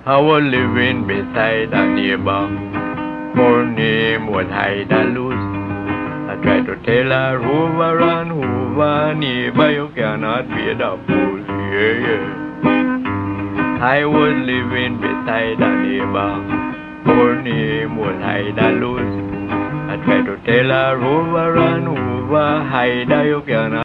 I was living beside a neighbor. Her name was Haida Luz. I tried to tell her over and over, neighbor, you cannot be the fool. Yeah, yeah. I was living beside a neighbor. Her name was Haida Luz. I tried to tell her over and over, Haida, you cannot